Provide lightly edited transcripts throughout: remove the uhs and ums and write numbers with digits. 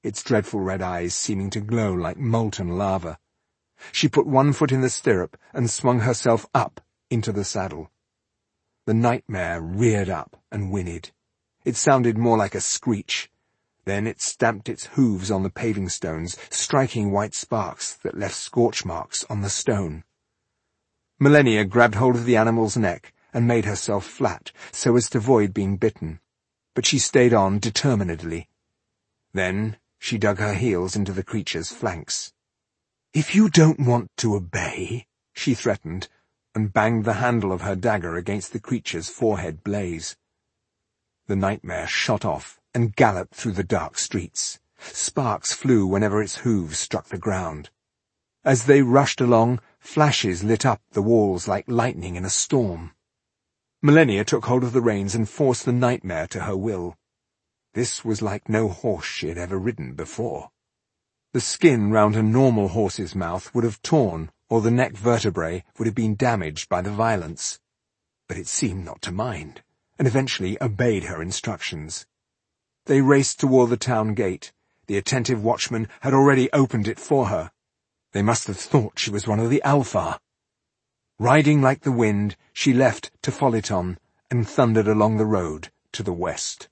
its dreadful red eyes seeming to glow like molten lava. She put one foot in the stirrup and swung herself up into the saddle. The nightmare reared up and whinnied. It sounded more like a screech. Then it stamped its hooves on the paving stones, striking white sparks that left scorch marks on the stone. Malenia grabbed hold of the animal's neck and made herself flat so as to avoid being bitten, but she stayed on determinedly. Then she dug her heels into the creature's flanks. "If you don't want to obey," she threatened, and banged the handle of her dagger against the creature's forehead blaze. The nightmare shot off and galloped through the dark streets. Sparks flew whenever its hooves struck the ground. As they rushed along, flashes lit up the walls like lightning in a storm. Malenia took hold of the reins and forced the nightmare to her will. This was like no horse she had ever ridden before. The skin round a normal horse's mouth would have torn, or the neck vertebrae would have been damaged by the violence. But it seemed not to mind, and eventually obeyed her instructions. They raced toward the town gate. The attentive watchman had already opened it for her. They must have thought she was one of the Alfar. Riding like the wind, she left Tafoliton and thundered along the road to the west.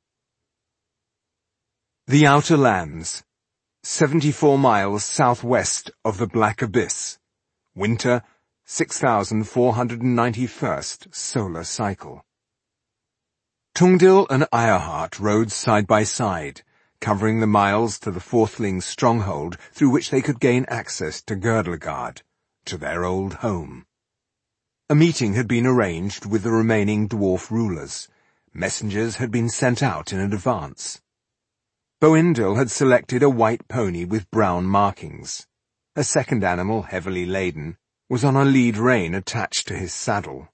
The Outer Lands, 74 miles southwest of the Black Abyss. Winter, 6491st solar cycle. Tungdil and Ironheart rode side by side, covering the miles to the Fourthlings' stronghold through which they could gain access to Girdlegard, to their old home. A meeting had been arranged with the remaining dwarf rulers. Messengers had been sent out in advance. Boindil had selected a white pony with brown markings. A second animal, heavily laden, was on a lead rein attached to his saddle.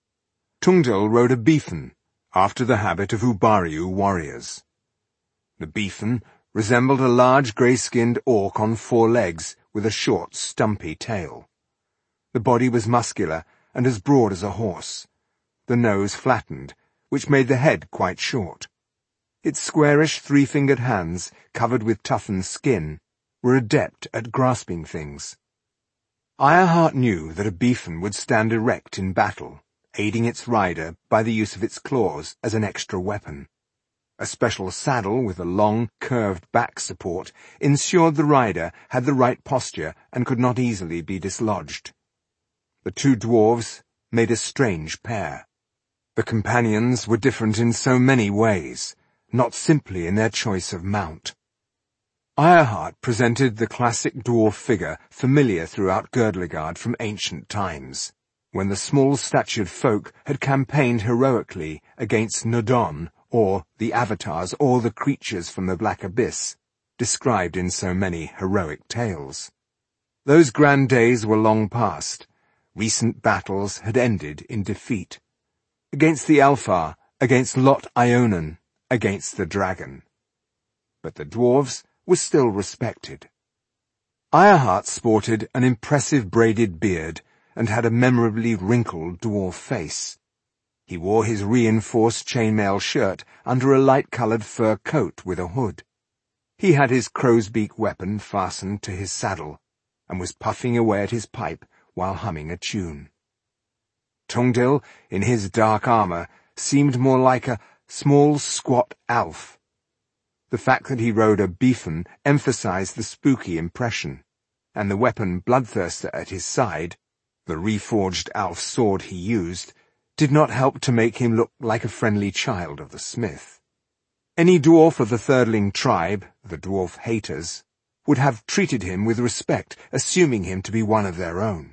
Tungdil rode a beefan, after the habit of Ubariu warriors. The beefan resembled a large grey-skinned orc on 4 legs with a short, stumpy tail. The body was muscular and as broad as a horse, the nose flattened, which made the head quite short. Its squarish 3-fingered hands, covered with toughened skin, were adept at grasping things. Ironheart knew that a beefan would stand erect in battle, aiding its rider by the use of its claws as an extra weapon. A special saddle with a long, curved back support ensured the rider had the right posture and could not easily be dislodged. The 2 dwarves made a strange pair. The companions were different in so many ways, not simply in their choice of mount. Ironheart presented the classic dwarf figure familiar throughout Girdlegard from ancient times, when the small-statured folk had campaigned heroically against Nodon, or the avatars, or the creatures from the Black Abyss, described in so many heroic tales. Those grand days were long past. Recent battles had ended in defeat. Against the Alfar, against Lot Ionan, against the dragon. But the dwarves were still respected. Ironheart sported an impressive braided beard and had a memorably wrinkled dwarf face. He wore his reinforced chainmail shirt under a light-coloured fur coat with a hood. He had his crow's beak weapon fastened to his saddle, and was puffing away at his pipe while humming a tune. Tungdil, in his dark armour, seemed more like a small, squat elf. The fact that he rode a beefan emphasized the spooky impression, and the weapon Bloodthirster at his side, the reforged elf sword he used, did not help to make him look like a friendly child of the smith. Any dwarf of the Thirdling tribe, the Dwarf Haters, would have treated him with respect, assuming him to be one of their own.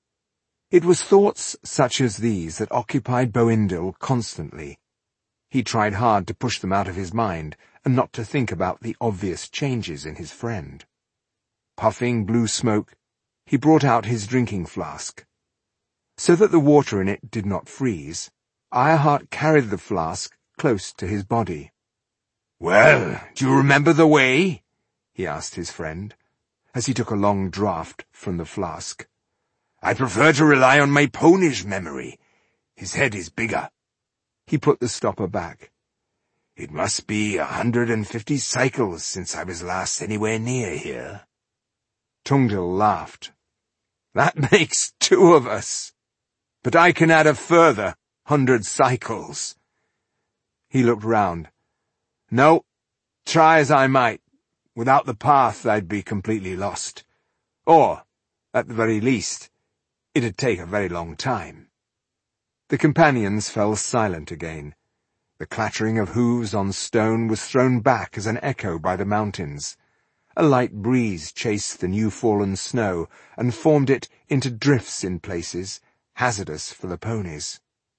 It was thoughts such as these that occupied Boindil constantly. He tried hard to push them out of his mind, and not to think about the obvious changes in his friend. Puffing blue smoke, he brought out his drinking flask. So that the water in it did not freeze, Ironheart carried the flask close to his body. "Well, do you remember the way?" he asked his friend, as he took a long draught from the flask. "I prefer to rely on my pony's memory. His head is bigger." He put the stopper back. It must be 150 cycles since I was last anywhere near here." Tungdil laughed. "That makes 2 of us. But I can add a further 100 cycles." He looked round. "No, try as I might, without the path I'd be completely lost. Or, at the very least, it'd take a very long time." The companions fell silent again. The clattering of hooves on stone was thrown back as an echo by the mountains. A light breeze chased the new-fallen snow and formed it into drifts in places, hazardous for the ponies.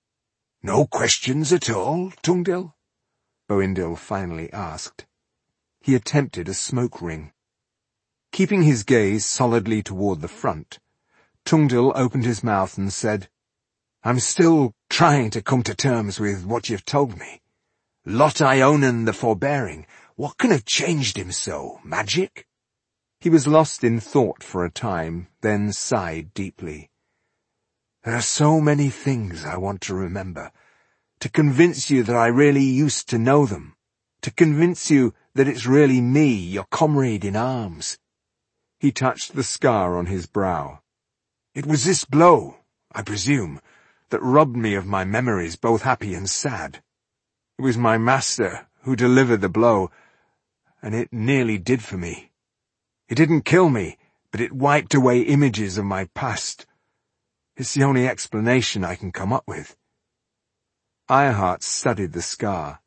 "No questions at all, Tungdil?" Boindil finally asked. He attempted a smoke ring. Keeping his gaze solidly toward the front, Tungdil opened his mouth and said, "I'm still trying to come to terms with what you've told me. Lot Ionin the Forbearing, what can have changed him so? Magic?" He was lost in thought for a time, then sighed deeply. "There are so many things I want to remember, to convince you that I really used to know them, to convince you that it's really me, your comrade in arms." He touched the scar on his brow. "It was this blow, I presume, that robbed me of my memories, both happy and sad. It was my master who delivered the blow, and it nearly did for me. It didn't kill me, but it wiped away images of my past. It's the only explanation I can come up with." Ironheart studied the scar.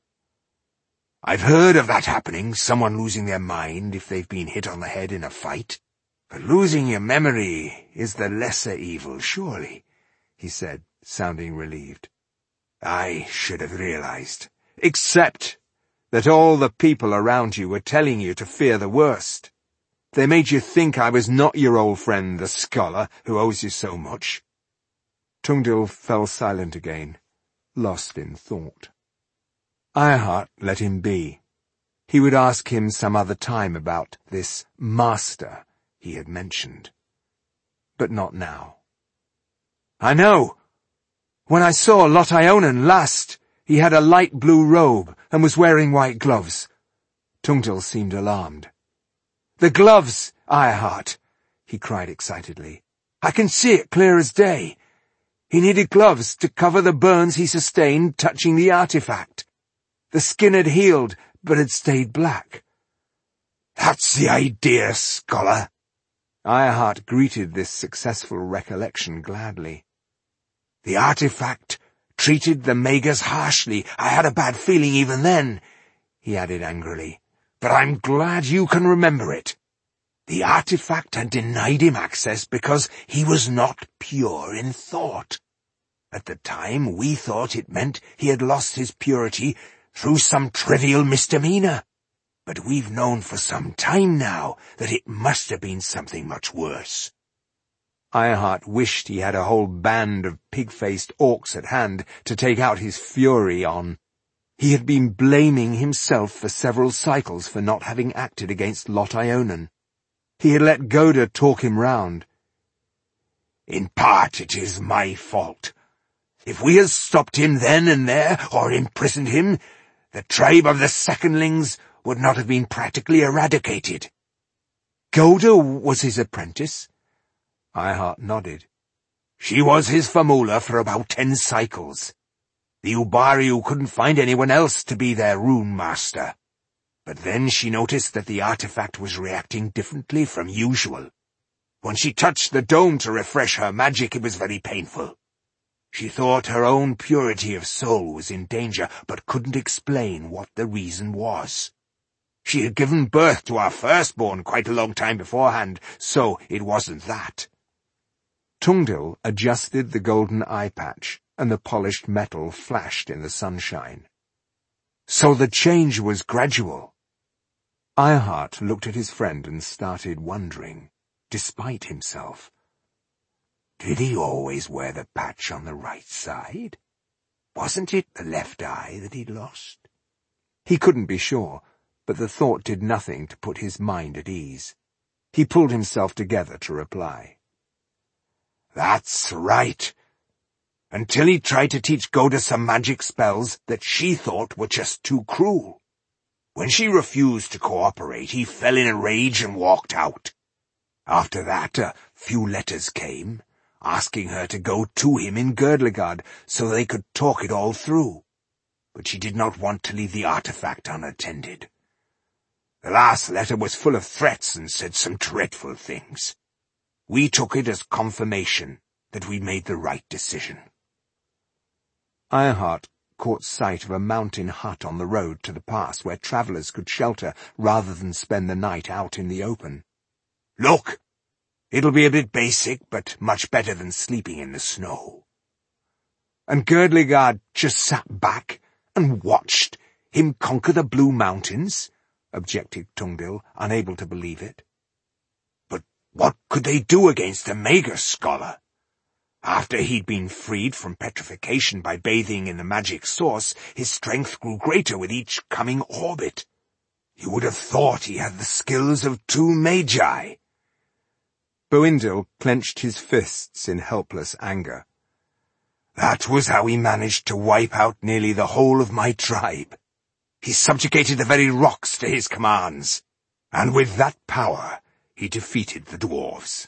"I've heard of that happening, someone losing their mind if they've been hit on the head in a fight. But losing your memory is the lesser evil, surely," he said, sounding relieved. "I should have realized." "Except that all the people around you were telling you to fear the worst. They made you think I was not your old friend, the scholar, who owes you so much." Tungdil fell silent again, lost in thought. Ironheart let him be. He would ask him some other time about this master he had mentioned. But not now. "I know. When I saw Lot Ionin last, he had a light blue robe and was wearing white gloves." Tungdil seemed alarmed. "The gloves, Ironheart!" he cried excitedly. "I can see it clear as day. He needed gloves to cover the burns he sustained touching the artifact. The skin had healed, but had stayed black." "That's the idea, scholar." Ironheart greeted this successful recollection gladly. "The artifact treated the Magus harshly. I had a bad feeling even then," he added angrily. "But I'm glad you can remember it. The artifact had denied him access because he was not pure in thought. At the time, we thought it meant he had lost his purity through some trivial misdemeanor. But we've known for some time now that it must have been something much worse." Ironheart wished he had a whole band of pig-faced orcs at hand to take out his fury on. He had been blaming himself for several cycles for not having acted against Lot Ionin. He had let Goda talk him round. "In part it is my fault. If we had stopped him then and there, or imprisoned him, the tribe of the Secondlings would not have been practically eradicated." "Goda was his apprentice?" Ironheart nodded. "She was his famula for about 10 cycles. The Ubariu couldn't find anyone else to be their rune master. But then she noticed that the artifact was reacting differently from usual. When she touched the dome to refresh her magic, it was very painful. She thought her own purity of soul was in danger, but couldn't explain what the reason was. She had given birth to our firstborn quite a long time beforehand, so it wasn't that." Tungdil adjusted the golden eye patch, and the polished metal flashed in the sunshine. "So the change was gradual." Ironheart looked at his friend and started wondering, despite himself. Did he always wear the patch on the right side? Wasn't it the left eye that he'd lost? He couldn't be sure, but the thought did nothing to put his mind at ease. He pulled himself together to reply. "That's right. until he tried to teach Goda some magic spells that she thought were just too cruel. When she refused to cooperate, he fell in a rage and walked out. After that, a few letters came, asking her to go to him in Girdlegard so they could talk it all through. But she did not want to leave the artifact unattended. The last letter was full of threats and said some dreadful things. We took it as confirmation that we'd made the right decision. Ironheart caught sight of a mountain hut on the road to the pass where travellers could shelter rather than spend the night out in the open. Look! It'll be a bit basic, but much better than sleeping in the snow. And Girdlegard just sat back and watched him conquer the Blue Mountains? Objected Tungdil, unable to believe it. But what could they do against a Magus scholar? After he'd been freed from petrification by bathing in the magic source, his strength grew greater with each coming orbit. You would have thought he had the skills of two magi. Boindil clenched his fists in helpless anger. That was how he managed to wipe out nearly the whole of my tribe. He subjugated the very rocks to his commands, and with that power he defeated the dwarves.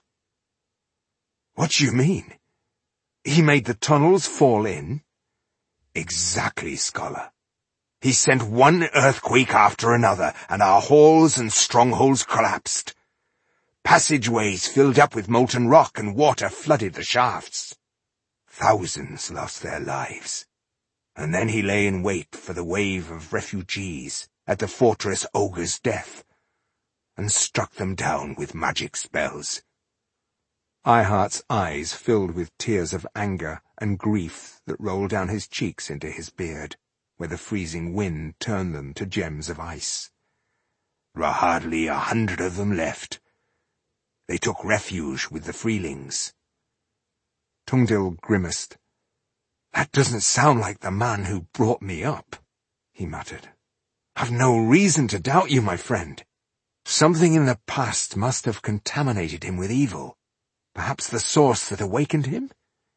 What do you mean? He made the tunnels fall in? Exactly, scholar. He sent one earthquake after another, and our halls and strongholds collapsed. Passageways filled up with molten rock and water flooded the shafts. Thousands lost their lives. And then he lay in wait for the wave of refugees at the fortress Ogre's Death, and struck them down with magic spells. Ironheart's eyes filled with tears of anger and grief that rolled down his cheeks into his beard, where the freezing wind turned them to gems of ice. There are hardly 100 of them left. They took refuge with the Freelings. Tungdil grimaced. That doesn't sound like the man who brought me up, he muttered. I've no reason to doubt you, my friend. Something in the past must have contaminated him with evil. Perhaps the source that awakened him?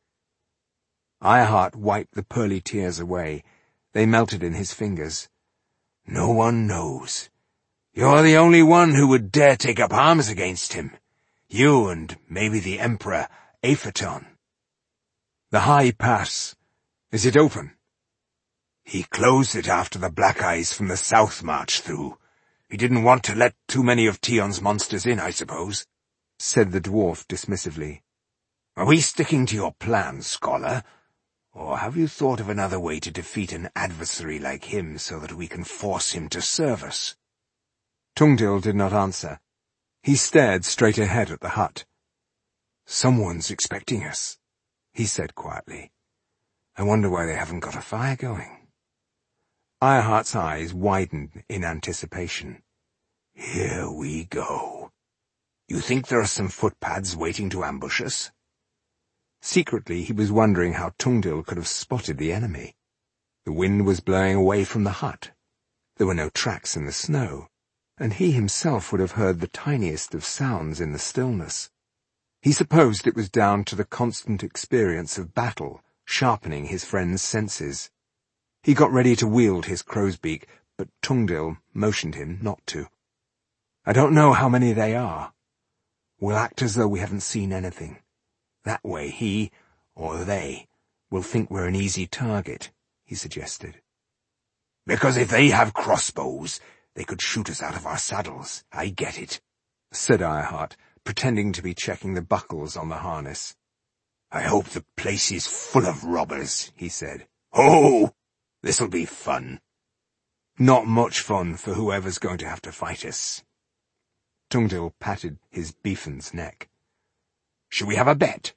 Ironheart wiped the pearly tears away. They melted in his fingers. No one knows. You're the only one who would dare take up arms against him. You and maybe the Emperor Aphaton. The High Pass. Is it open? He closed it after the Black Eyes from the south marched through. He didn't want to let too many of Tion's monsters in, I suppose, said the dwarf dismissively. Are we sticking to your plan, scholar? Or have you thought of another way to defeat an adversary like him so that we can force him to serve us? Tungdil did not answer. He stared straight ahead at the hut. Someone's expecting us, he said quietly. I wonder why they haven't got a fire going. Ironheart's eyes widened in anticipation. Here we go. You think there are some footpads waiting to ambush us? Secretly, he was wondering how Tungdil could have spotted the enemy. The wind was blowing away from the hut. There were no tracks in the snow, and he himself would have heard the tiniest of sounds in the stillness. He supposed it was down to the constant experience of battle, sharpening his friend's senses. He got ready to wield his crow's beak, but Tungdil motioned him not to. I don't know how many they are. We'll act as though we haven't seen anything. That way he, or they, will think we're an easy target, he suggested. Because if they have crossbows, they could shoot us out of our saddles. I get it, said Ironheart, pretending to be checking the buckles on the harness. I hope the place is full of robbers, he said. Oh, this'll be fun. Not much fun for whoever's going to have to fight us. Tungdil patted his Beefan's neck. Shall we have a bet?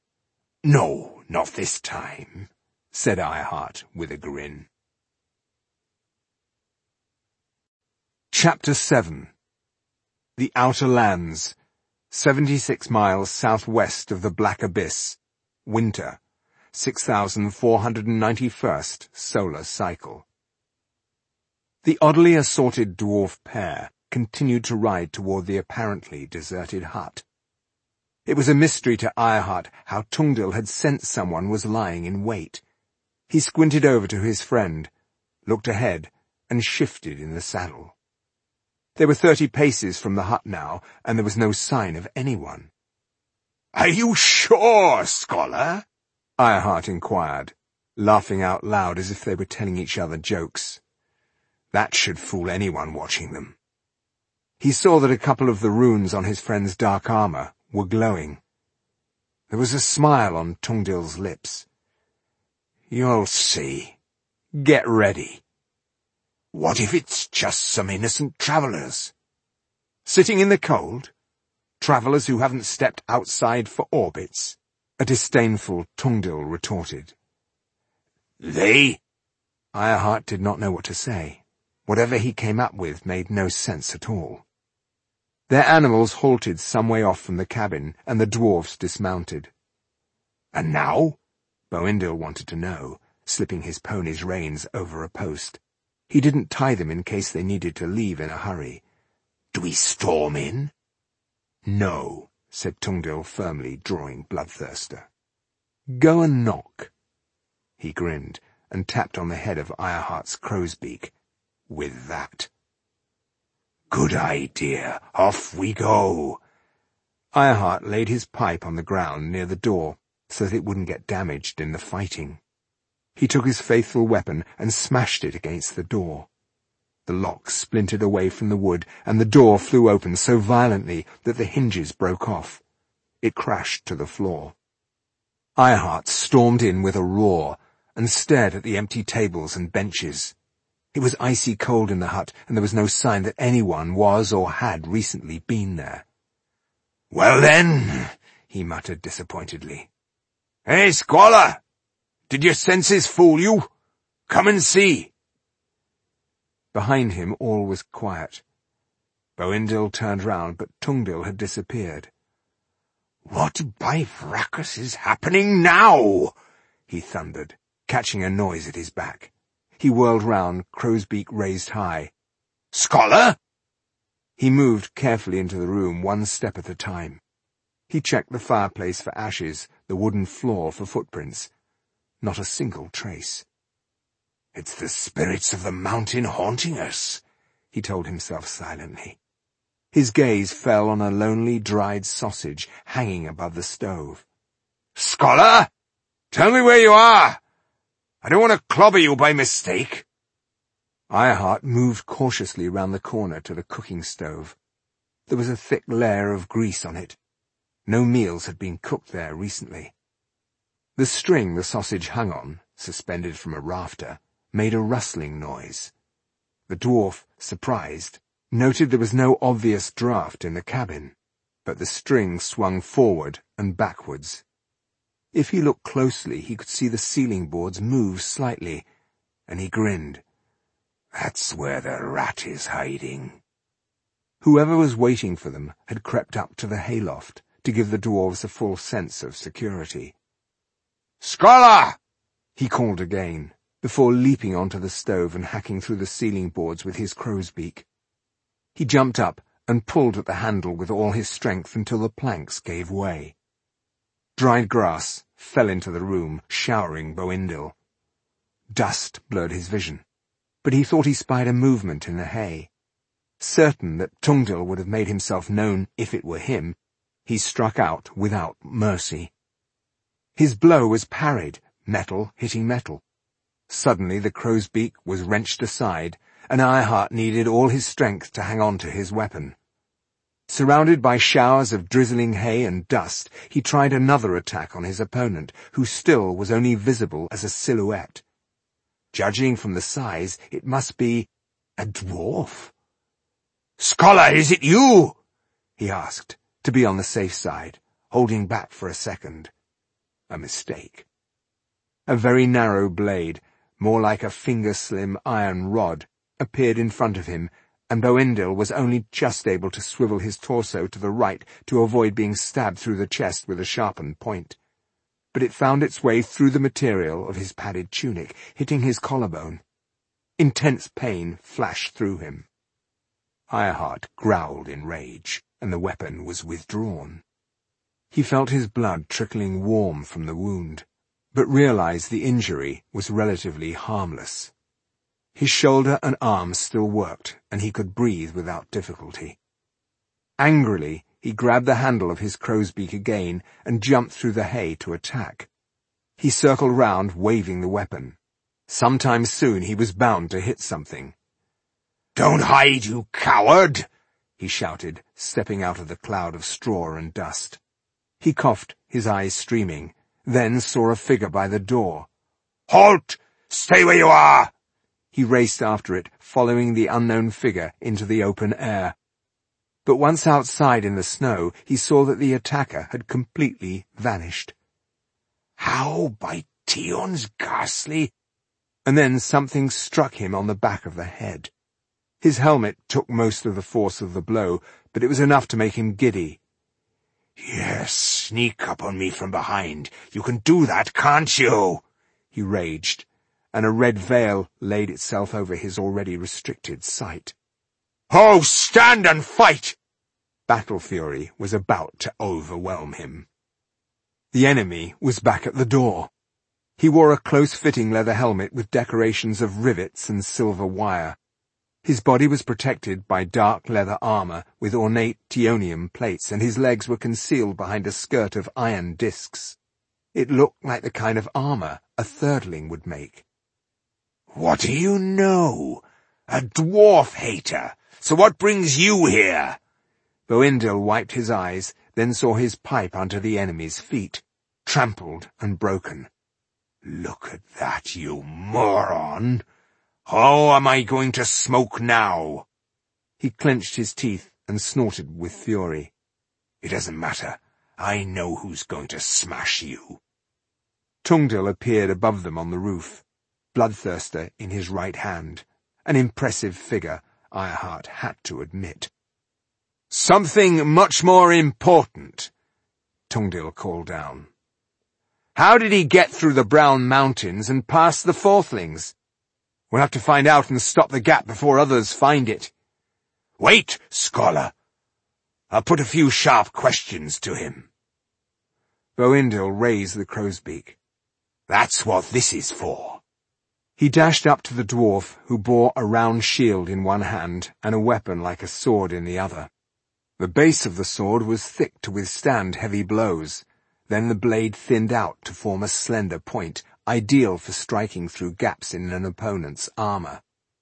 No, not this time, said Ironheart with a grin. Chapter 7. The Outer Lands, 76 miles southwest of the Black Abyss. Winter, 6491st solar cycle. The oddly assorted dwarf pair continued to ride toward the apparently deserted hut. It was a mystery to Ironheart how Tungdil had sensed someone was lying in wait. He squinted over to his friend, looked ahead, and shifted in the saddle. They were 30 paces from the hut now, and there was no sign of anyone. "Are you sure, Scholar?" Ironheart inquired, laughing out loud as if they were telling each other jokes. That should fool anyone watching them. He saw that a couple of the runes on his friend's dark armor were glowing. There was a smile on Tungdil's lips. "You'll see. Get ready." What if it's just some innocent travelers? Sitting in the cold? Travelers who haven't stepped outside for orbits? A disdainful Tungdil retorted. They? Ironheart did not know what to say. Whatever he came up with made no sense at all. Their animals halted some way off from the cabin, and the dwarfs dismounted. "And now?" Boindil wanted to know, slipping his pony's reins over a post. He didn't tie them in case they needed to leave in a hurry. "Do we storm in?" "No," said Tungdil firmly, drawing Bloodthirster. "Go and knock." He grinned and tapped on the head of Ironheart's crow's beak. "With that." "Good idea. Off we go." Ironheart laid his pipe on the ground near the door so that it wouldn't get damaged in the fighting. He took his faithful weapon and smashed it against the door. The lock splintered away from the wood, and the door flew open so violently that the hinges broke off. It crashed to the floor. Ironheart stormed in with a roar and stared at the empty tables and benches. It was icy cold in the hut, and there was no sign that anyone was or had recently been there. "Well then," he muttered disappointedly. "Hey, Squalor! Did your senses fool you? Come and see." Behind him all was quiet. Boindil turned round, but Tungdil had disappeared. "What by fracas is happening now?" he thundered, catching a noise at his back. He whirled round, crow's beak raised high. "Scholar!" He moved carefully into the room, one step at a time. He checked the fireplace for ashes, the wooden floor for footprints. Not a single trace. "It's the spirits of the mountain haunting us," he told himself silently. His gaze fell on a lonely dried sausage hanging above the stove. "Scholar! Tell me where you are! I don't want to clobber you by mistake." Ironheart moved cautiously round the corner to the cooking stove. There was a thick layer of grease on it. No meals had been cooked there recently. The string the sausage hung on, suspended from a rafter, made a rustling noise. The dwarf, surprised, noted there was no obvious draught in the cabin, but the string swung forward and backwards. If he looked closely, he could see the ceiling boards move slightly, and he grinned. "That's where the rat is hiding." Whoever was waiting for them had crept up to the hayloft to give the dwarves a full sense of security. "Scholar!" he called again, before leaping onto the stove and hacking through the ceiling boards with his crow's beak. He jumped up and pulled at the handle with all his strength until the planks gave way. Dried grass fell into the room, showering Boindil. Dust blurred his vision, but he thought he spied a movement in the hay. Certain that Tungdil would have made himself known if it were him, he struck out without mercy. His blow was parried, metal hitting metal. Suddenly the crow's beak was wrenched aside, and Ironheart needed all his strength to hang on to his weapon. Surrounded by showers of drizzling hay and dust, he tried another attack on his opponent, who still was only visible as a silhouette. Judging from the size, it must be a dwarf. "Scholar, is it you?" he asked, to be on the safe side, holding back for a second. A mistake. A very narrow blade, more like a finger-slim iron rod, appeared in front of him, and Boindil was only just able to swivel his torso to the right to avoid being stabbed through the chest with a sharpened point. But it found its way through the material of his padded tunic, hitting his collarbone. Intense pain flashed through him. Ironheart growled in rage, and the weapon was withdrawn. He felt his blood trickling warm from the wound, but realized the injury was relatively harmless. His shoulder and arm still worked, and he could breathe without difficulty. Angrily, he grabbed the handle of his crow's beak again and jumped through the hay to attack. He circled round, waving the weapon. Sometime soon he was bound to hit something. "Don't hide, you coward!" he shouted, stepping out of the cloud of straw and dust. He coughed, his eyes streaming, then saw a figure by the door. "Halt! Stay where you are!" He raced after it, following the unknown figure into the open air. But once outside in the snow, he saw that the attacker had completely vanished. "How by Tion's ghastly—" And then something struck him on the back of the head. His helmet took most of the force of the blow, but it was enough to make him giddy. "Yes, sneak up on me from behind. You can do that, can't you?" he raged, and a red veil laid itself over his already restricted sight. "Oh, stand and fight!" Battle fury was about to overwhelm him. The enemy was back at the door. He wore a close-fitting leather helmet with decorations of rivets and silver wire. His body was protected by dark leather armor with ornate Tionium plates, and his legs were concealed behind a skirt of iron discs. It looked like the kind of armor a thirdling would make. "What do you know? A dwarf hater! So what brings you here?" Boindil wiped his eyes, then saw his pipe under the enemy's feet, trampled and broken. "Look at that, you moron! How am I going to smoke now?" He clenched his teeth and snorted with fury. "It doesn't matter. I know who's going to smash you." Tungdil appeared above them on the roof, Bloodthirster in his right hand, an impressive figure, Ironheart had to admit. "Something much more important," Tungdil called down. "How did he get through the Brown Mountains and past the Fourthlings? We'll have to find out and stop the gap before others find it." "Wait, scholar. I'll put a few sharp questions to him." Boindil raised the crow's beak. "That's what this is for." He dashed up to the dwarf, who bore a round shield in one hand and a weapon like a sword in the other. The base of the sword was thick to withstand heavy blows. Then the blade thinned out to form a slender point, ideal for striking through gaps in an opponent's armor.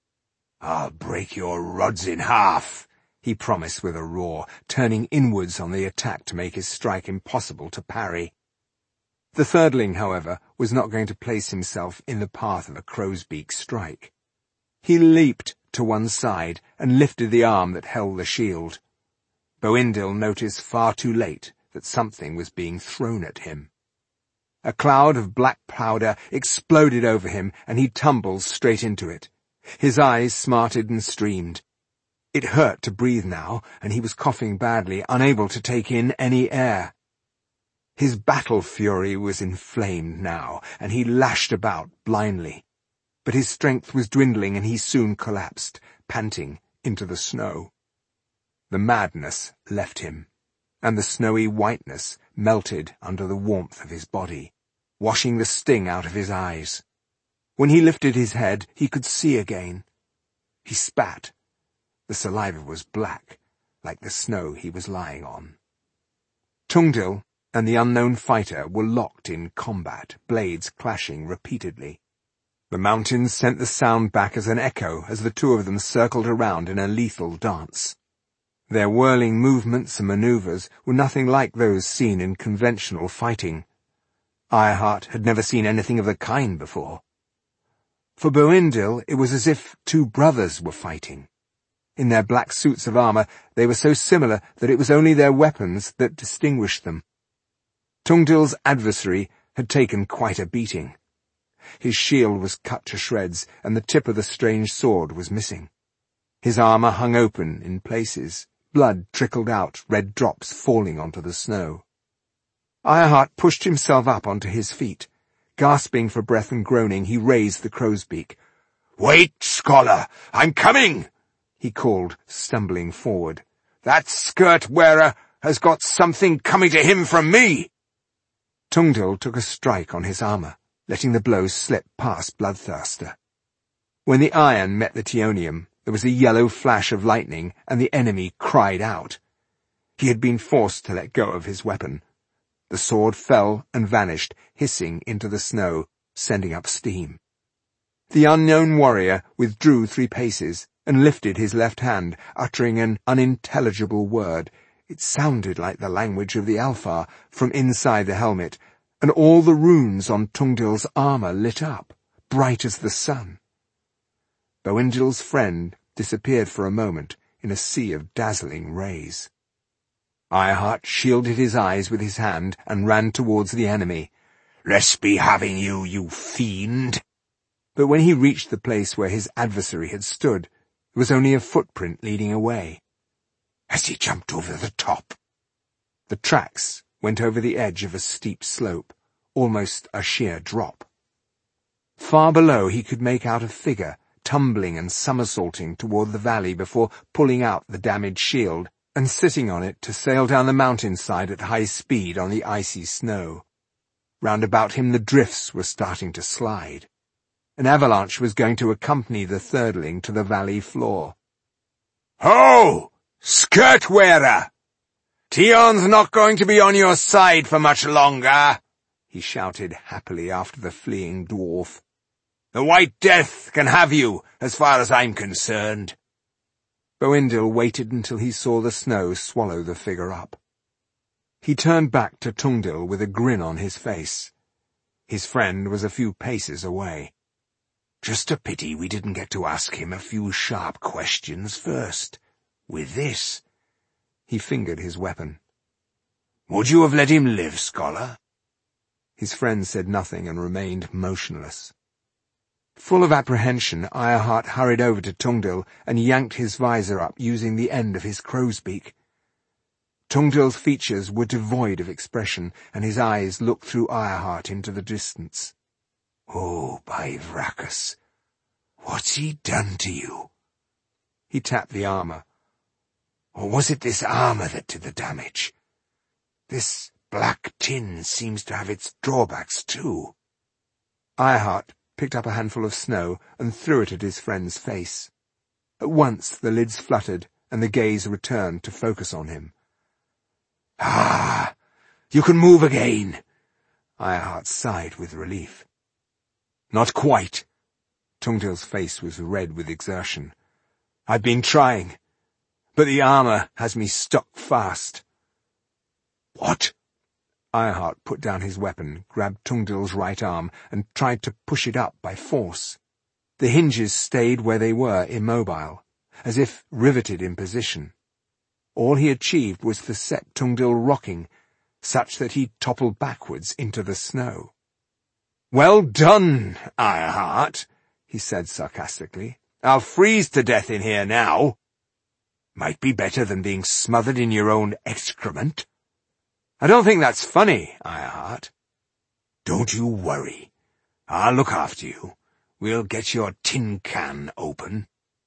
"I'll break your rods in half," he promised with a roar, turning inwards on the attack to make his strike impossible to parry. The thirdling, however, was not going to place himself in the path of a crow's beak strike. He leaped to one side and lifted the arm that held the shield. Boindil noticed far too late that something was being thrown at him. A cloud of black powder exploded over him, and he tumbled straight into it. His eyes smarted and streamed. It hurt to breathe now, and he was coughing badly, unable to take in any air. His battle fury was inflamed now, and he lashed about blindly. But his strength was dwindling, and he soon collapsed, panting, into the snow. The madness left him, and the snowy whiteness melted under the warmth of his body, washing the sting out of his eyes. When he lifted his head, he could see again. He spat. The saliva was black, like the snow he was lying on. Tungdil and the unknown fighter were locked in combat, blades clashing repeatedly. The mountains sent the sound back as an echo as the two of them circled around in a lethal dance. Their whirling movements and maneuvers were nothing like those seen in conventional fighting. Ironheart had never seen anything of the kind before. For Boindil, it was as if two brothers were fighting. In their black suits of armor, they were so similar that it was only their weapons that distinguished them. Tungdil's adversary had taken quite a beating. His shield was cut to shreds, and the tip of the strange sword was missing. His armor hung open in places. Blood trickled out, red drops falling onto the snow. Ironheart pushed himself up onto his feet. Gasping for breath and groaning, he raised the crow's beak. "Wait, scholar! I'm coming!" he called, stumbling forward. "That skirt-wearer has got something coming to him from me." Tungdil took a strike on his armour, letting the blow slip past Bloodthirster. When the iron met the Tionium, there was a yellow flash of lightning, and the enemy cried out. He had been forced to let go of his weapon. The sword fell and vanished, hissing into the snow, sending up steam. The unknown warrior withdrew 3 paces and lifted his left hand, uttering an unintelligible word. It sounded like the language of the Alfar from inside the helmet, and all the runes on Tungdil's armour lit up, bright as the sun. Boindil's friend disappeared for a moment in a sea of dazzling rays. Ironheart shielded his eyes with his hand and ran towards the enemy. "Let's be having you, you fiend!" But when he reached the place where his adversary had stood, there was only a footprint leading away. Has he jumped over the top? The tracks went over the edge of a steep slope, almost a sheer drop. Far below he could make out a figure, tumbling and somersaulting toward the valley before pulling out the damaged shield and sitting on it to sail down the mountainside at high speed on the icy snow. Round about him the drifts were starting to slide. An avalanche was going to accompany the thirdling to the valley floor. "Ho! Skirt-wearer! Tion's not going to be on your side for much longer," he shouted happily after the fleeing dwarf. "The White Death can have you, as far as I'm concerned." Boindil waited until he saw the snow swallow the figure up. He turned back to Tungdil with a grin on his face. His friend was a few paces away. "Just a pity we didn't get to ask him a few sharp questions first. With this—" He fingered his weapon. "Would you have let him live, scholar?" His friend said nothing and remained motionless. Full of apprehension, Ironheart hurried over to Tungdil and yanked his visor up using the end of his crow's beak. Tungdil's features were devoid of expression, and his eyes looked through Ironheart into the distance. "Oh, by Vrachus, what's he done to you?" He tapped the armour. "Or was it this armour that did the damage? This black tin seems to have its drawbacks too." Ironheart picked up a handful of snow and threw it at his friend's face. At once the lids fluttered, and the gaze returned to focus on him. "Ah, you can move again." Ironheart sighed with relief. "Not quite." Tungdil's face was red with exertion. "I've been trying, but the armour has me stuck fast." "What?" Ironheart put down his weapon, grabbed Tungdil's right arm, and tried to push it up by force. The hinges stayed where they were, immobile, as if riveted in position. All he achieved was to set Tungdil rocking, such that he toppled backwards into the snow. "Well done, Ironheart," he said sarcastically. "I'll freeze to death in here now." "Might be better than being smothered in your own excrement." "I don't think that's funny, Ironheart." "Don't you worry. I'll look after you. We'll get your tin can open."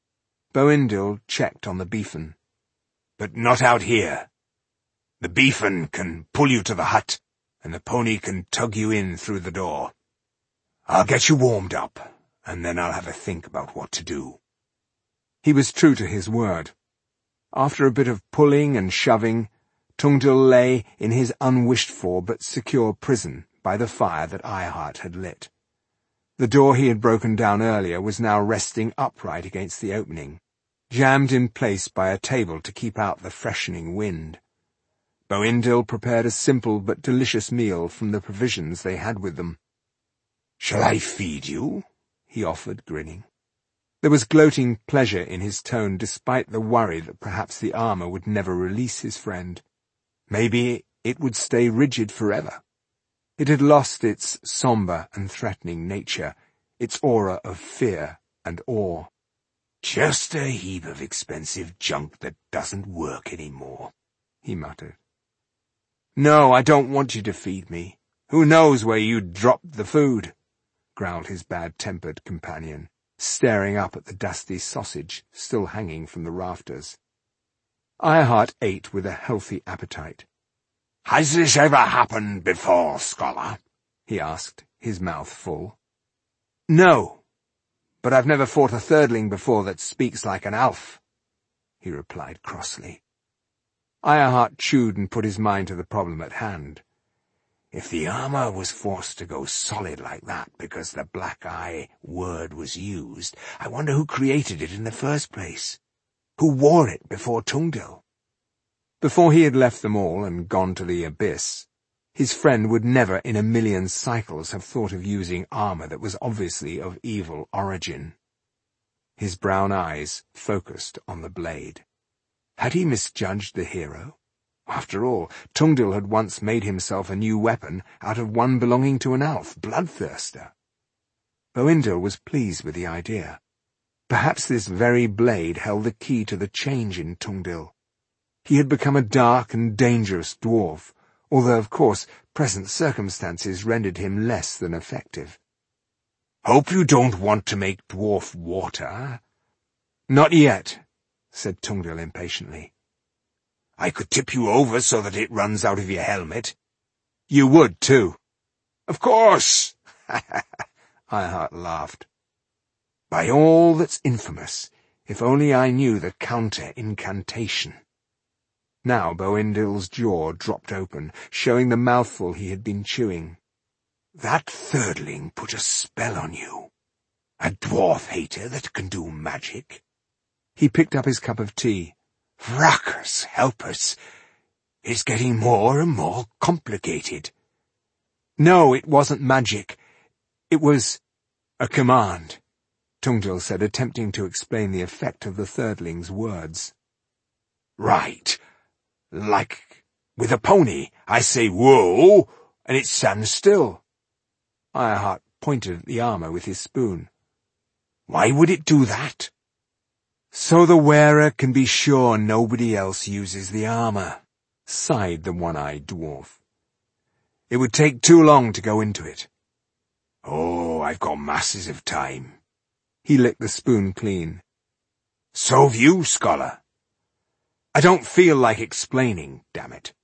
Boindil checked on the beefon. "But not out here. The beefon can pull you to the hut, and the pony can tug you in through the door. I'll get you warmed up, and then I'll have a think about what to do." He was true to his word. After a bit of pulling and shoving, Tungdil lay in his unwished-for but secure prison by the fire that Ironheart had lit. The door he had broken down earlier was now resting upright against the opening, jammed in place by a table to keep out the freshening wind. Boindil prepared a simple but delicious meal from the provisions they had with them. "Shall I feed you?" he offered, grinning. There was gloating pleasure in his tone, despite the worry that perhaps the armour would never release his friend. Maybe it would stay rigid forever. It had lost its sombre and threatening nature, its aura of fear and awe. "Just a heap of expensive junk that doesn't work anymore," he muttered. "No, I don't want you to feed me. Who knows where you dropped the food?" growled his bad-tempered companion, staring up at the dusty sausage still hanging from the rafters. Ironheart ate with a healthy appetite. "Has this ever happened before, Scholar?" he asked, his mouth full. "No, but I've never fought a thirdling before that speaks like an elf," he replied crossly. Ironheart chewed and put his mind to the problem at hand. If the armor was forced to go solid like that because the Black Eye word was used, I wonder who created it in the first place? Who wore it before Tungdil? Before he had left them all and gone to the abyss, his friend would never in a million cycles have thought of using armor that was obviously of evil origin. His brown eyes focused on the blade. Had he misjudged the hero? After all, Tungdil had once made himself a new weapon out of one belonging to an elf, Bloodthirster. Boindil was pleased with the idea. Perhaps this very blade held the key to the change in Tungdil. He had become a dark and dangerous dwarf, although, of course, present circumstances rendered him less than effective. "Hope you don't want to make dwarf water?" "Not yet," said Tungdil impatiently. "I could tip you over so that it runs out of your helmet." "You would, too." "Of course!" Ironheart laughed. "By all that's infamous, if only I knew the counter-incantation." Now Boindil's jaw dropped open, showing the mouthful he had been chewing. "That thirdling put a spell on you. A dwarf-hater that can do magic." He picked up his cup of tea. "Vrakkers help us. It's getting more and more complicated." "No, it wasn't magic. It was a command," Tungdil said, attempting to explain the effect of the thirdling's words. "Right. Like with a pony, I say whoa, and it stands still." Ironheart pointed at the armor with his spoon. "Why would it do that?" "So the wearer can be sure nobody else uses the armor," sighed the one-eyed dwarf. "It would take too long to go into it." "Oh, I've got masses of time." He licked the spoon clean. "So have you, Scholar." "I don't feel like explaining, damn it."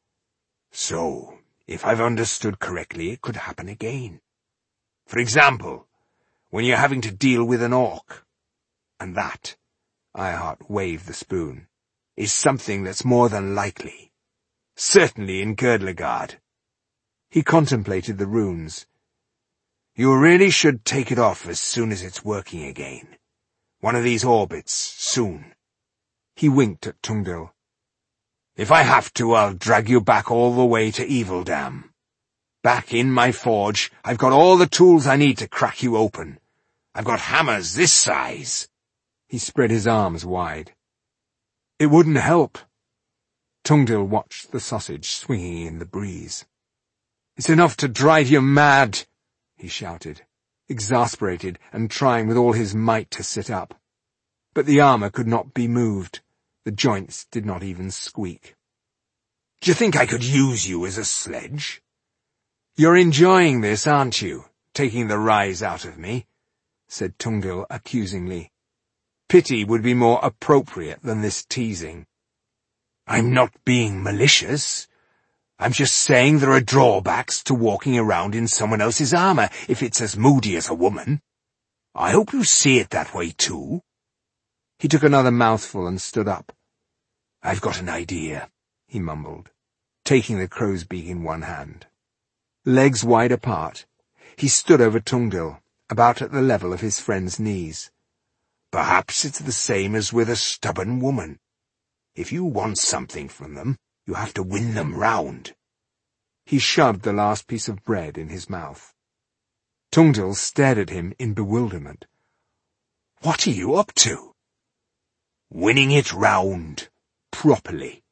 "So, if I've understood correctly, it could happen again. For example, when you're having to deal with an orc. And that," Ironheart waved the spoon, "is something that's more than likely. Certainly in Girdlegard." He contemplated the runes. "You really should take it off as soon as it's working again. One of these orbits, soon." He winked at Tungdil. "If I have to, I'll drag you back all the way to Evildam. Back in my forge, I've got all the tools I need to crack you open. I've got hammers this size." He spread his arms wide. "It wouldn't help." Tungdil watched the sausage swinging in the breeze. "It's enough to drive you mad," he shouted, exasperated and trying with all his might to sit up. But the armor could not be moved. The joints did not even squeak. "Do you think I could use you as a sledge?" "You're enjoying this, aren't you, taking the rise out of me?" said Tungdil accusingly. "Pity would be more appropriate than this teasing." "I'm not being malicious. I'm just saying there are drawbacks to walking around in someone else's armor if it's as moody as a woman. I hope you see it that way too." He took another mouthful and stood up. "I've got an idea," he mumbled, taking the crow's beak in one hand. Legs wide apart, he stood over Tungdil, about at the level of his friend's knees. "Perhaps it's the same as with a stubborn woman. If you want something from them, you have to win them round." He shoved the last piece of bread in his mouth. Tungdil stared at him in bewilderment. "What are you up to?" "Winning it round. Properly."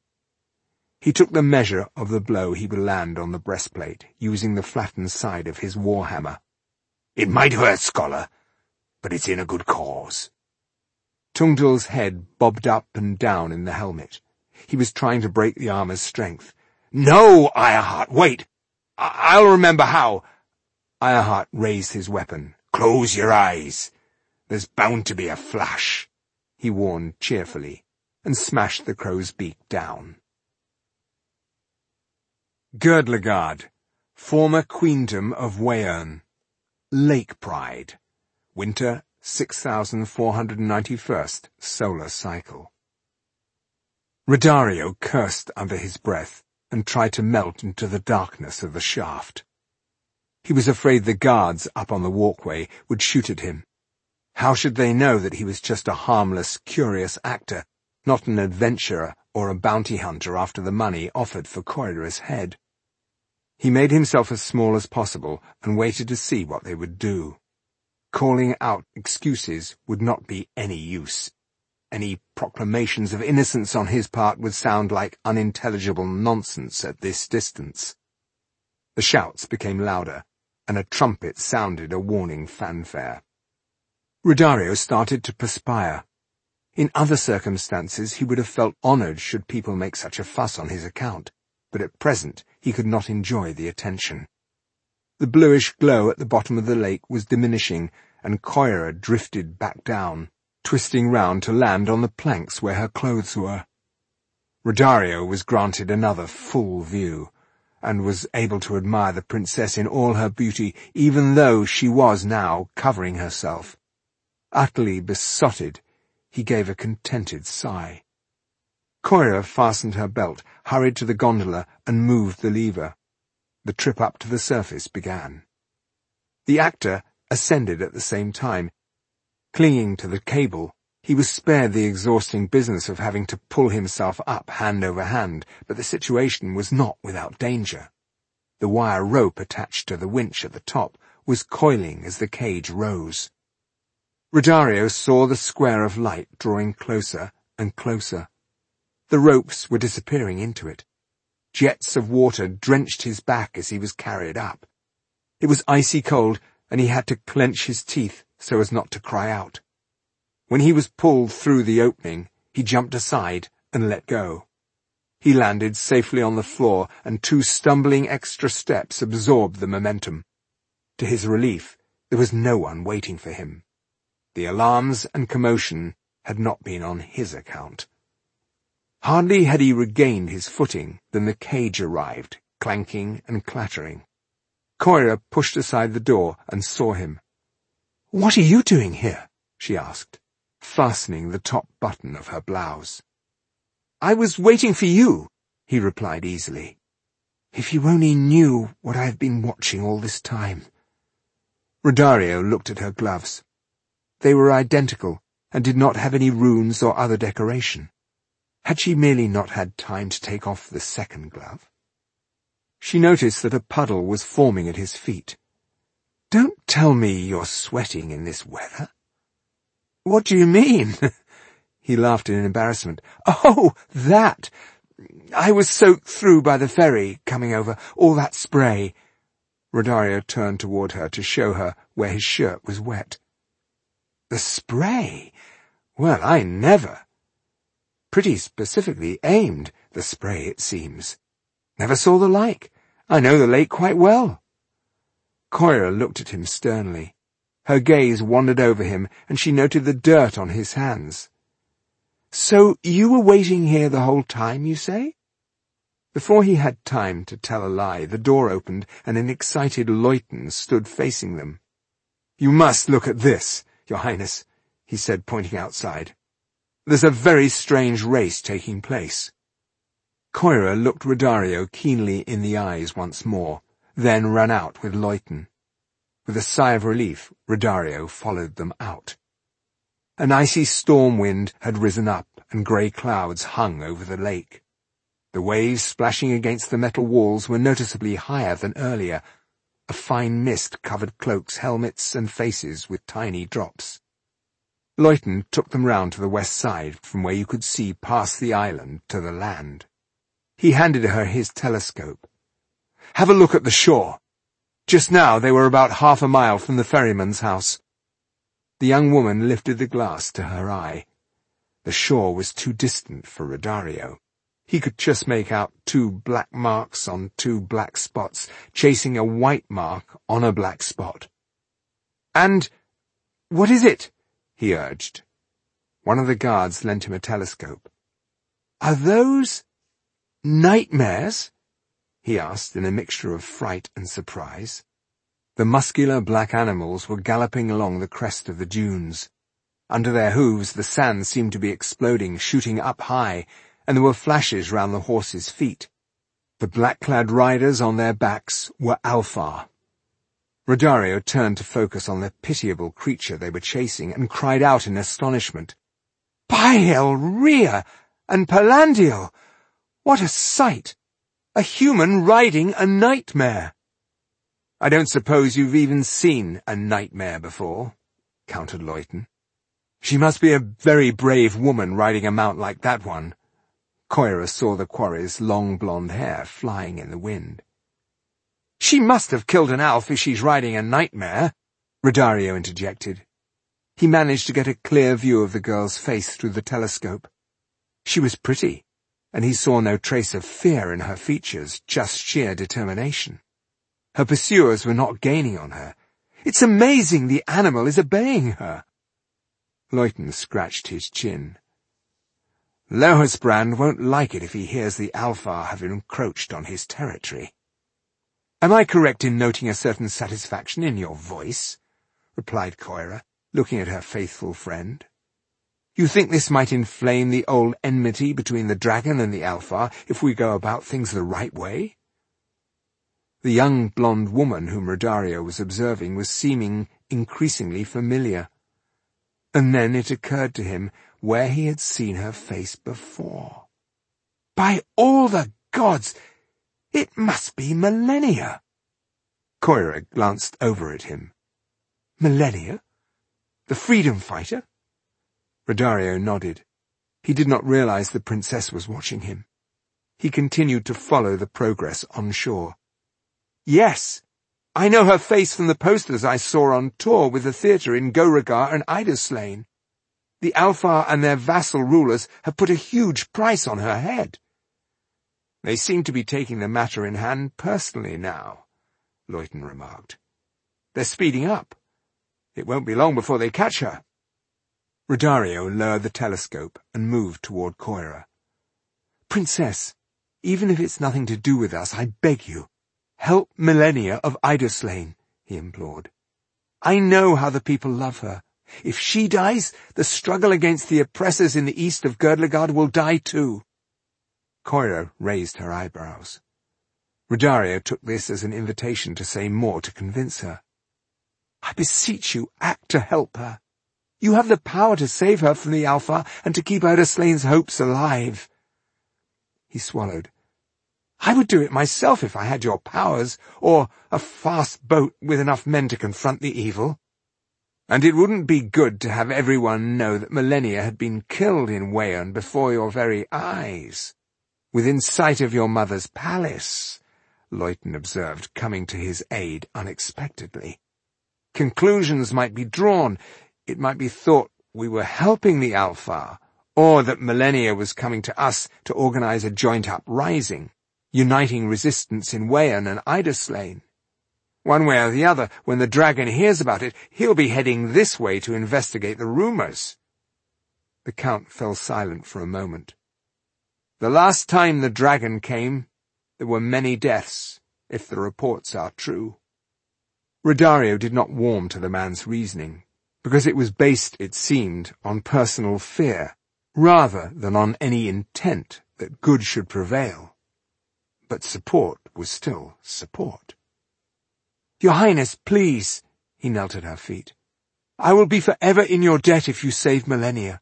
He took the measure of the blow he would land on the breastplate, using the flattened side of his warhammer. "It might hurt, Scholar, but it's in a good cause." Tungdil's head bobbed up and down in the helmet. He was trying to break the armor's strength. "No, Ironheart, wait! I'll remember how." Ironheart raised his weapon. "Close your eyes. There's bound to be a flash," he warned cheerfully. and smashed the crow's beak down. Girdlegard, former queendom of Wayern. Lake Pride. Winter 6491st solar cycle. Rodario cursed under his breath and tried to melt into the darkness of the shaft. He was afraid the guards up on the walkway would shoot at him. How should they know that he was just a harmless, curious actor, not an adventurer or a bounty hunter after the money offered for Coira's head? He made himself as small as possible and waited to see what they would do. Calling out excuses would not be any use. Any proclamations of innocence on his part would sound like unintelligible nonsense at this distance. The shouts became louder, and a trumpet sounded a warning fanfare. Rodario started to perspire. In other circumstances he would have felt honoured should people make such a fuss on his account, but at present he could not enjoy the attention. The bluish glow at the bottom of the lake was diminishing, and Coira drifted back down, twisting round to land on the planks where her clothes were. Rodario was granted another full view, and was able to admire the princess in all her beauty, even though she was now covering herself. Utterly besotted, he gave a contented sigh. Coira fastened her belt, hurried to the gondola, and moved the lever. The trip up to the surface began. The actor ascended at the same time. Clinging to the cable, he was spared the exhausting business of having to pull himself up hand over hand, but the situation was not without danger. The wire rope attached to the winch at the top was coiling as the cage rose. Rodario saw the square of light drawing closer and closer. The ropes were disappearing into it. Jets of water drenched his back as he was carried up. It was icy cold, and he had to clench his teeth so as not to cry out. When he was pulled through the opening, he jumped aside and let go. He landed safely on the floor, and 2 stumbling extra steps absorbed the momentum. To his relief, there was no one waiting for him. The alarms and commotion had not been on his account. Hardly had he regained his footing than the cage arrived, clanking and clattering. Coira pushed aside the door and saw him. "What are you doing here?" she asked, fastening the top button of her blouse. "I was waiting for you," he replied easily. "If you only knew what I have been watching all this time." Rodario looked at her gloves. They were identical, and did not have any runes or other decoration. Had she merely not had time to take off the second glove? She noticed that a puddle was forming at his feet. "Don't tell me you're sweating in this weather." "What do you mean?" He laughed in embarrassment. "Oh, that! I was soaked through by the ferry coming over, all that spray." Rodario turned toward her to show her where his shirt was wet. "The spray? Well, I never. Pretty specifically aimed, the spray, it seems. Never saw the like. I know the lake quite well." Coira looked at him sternly. Her gaze wandered over him, and she noted the dirt on his hands. "So you were waiting here the whole time, you say?" Before he had time to tell a lie, the door opened, and an excited Leuthen stood facing them. "You must look at this, Your Highness," he said, pointing outside. "There's a very strange race taking place." Coira looked Rodario keenly in the eyes once more, then ran out with Leuthen. With a sigh of relief, Rodario followed them out. An icy storm wind had risen up, and grey clouds hung over the lake. The waves splashing against the metal walls were noticeably higher than earlier. A fine mist covered cloaks, helmets, and faces with tiny drops. Leuthen took them round to the west side, from where you could see past the island to the land. He handed her his telescope. "Have a look at the shore. Just now they were about half a mile from the ferryman's house." The young woman lifted the glass to her eye. The shore was too distant for Rodario. He could just make out 2 black marks on 2 black spots, chasing a white mark on a black spot. "And what is it?" he urged. One of the guards lent him a telescope. Are those nightmares? He asked in a mixture of fright and surprise. The muscular black animals were galloping along the crest of the dunes. Under their hooves the sand seemed to be exploding, shooting up high, and there were flashes round the horses' feet. The black-clad riders on their backs were Alfar. Rodario turned to focus on the pitiable creature they were chasing and cried out in astonishment. "By El Rhea and Palandiel! What a sight! A human riding a nightmare!" "I don't suppose you've even seen a nightmare before," countered Luyten. "She must be a very brave woman riding a mount like that one." Koira saw the quarry's long blonde hair flying in the wind. "She must have killed an elf if she's riding a nightmare," Rodario interjected. He managed to get a clear view of the girl's face through the telescope. She was pretty, and he saw no trace of fear in her features, just sheer determination. Her pursuers were not gaining on her. "It's amazing the animal is obeying her." Luyten scratched his chin. "Lohusbrand won't like it if he hears the Alfar have encroached on his territory." "Am I correct in noting a certain satisfaction in your voice?" replied Koira, looking at her faithful friend. "You think this might inflame the old enmity between the dragon and the Alfar if we go about things the right way?" The young blonde woman whom Rodario was observing was seeming increasingly familiar. And then it occurred to him where he had seen her face before. "By all the gods! It must be Malenia!" Koira glanced over at him. "Malenia? The freedom fighter?" Rodario nodded. He did not realize the princess was watching him. He continued to follow the progress on shore. "Yes, I know her face from the posters I saw on tour with the theatre in Beauregard and Idaslain. The Alfar and their vassal rulers have put a huge price on her head." "They seem to be taking the matter in hand personally now," Luyten remarked. "They're speeding up. It won't be long before they catch her." Rodario lowered the telescope and moved toward Koira. "Princess, even if it's nothing to do with us, I beg you, help Malenia of Idaslain," he implored. "I know how the people love her. If she dies, the struggle against the oppressors in the east of Girdlegard will die too." Koira raised her eyebrows. Rodario took this as an invitation to say more to convince her. "I beseech you, act to help her. You have the power to save her from the Alfar and to keep Idaslain's hopes alive." He swallowed. "I would do it myself if I had your powers, or a fast boat with enough men to confront the evil. And it wouldn't be good to have everyone know that Malenia had been killed in Wayern before your very eyes, within sight of your mother's palace," Luyten observed, coming to his aid unexpectedly. "Conclusions might be drawn. It might be thought we were helping the Alfar, or that Malenia was coming to us to organize a joint uprising, uniting resistance in Wayern and Idaslain. One way or the other, when the dragon hears about it, he'll be heading this way to investigate the rumors." The Count fell silent for a moment. "The last time the dragon came, there were many deaths, if the reports are true." Rodario did not warm to the man's reasoning, because it was based, it seemed, on personal fear, rather than on any intent that good should prevail. But support was still support. "Your Highness, please," he knelt at her feet. "I will be forever in your debt if you save Malenia."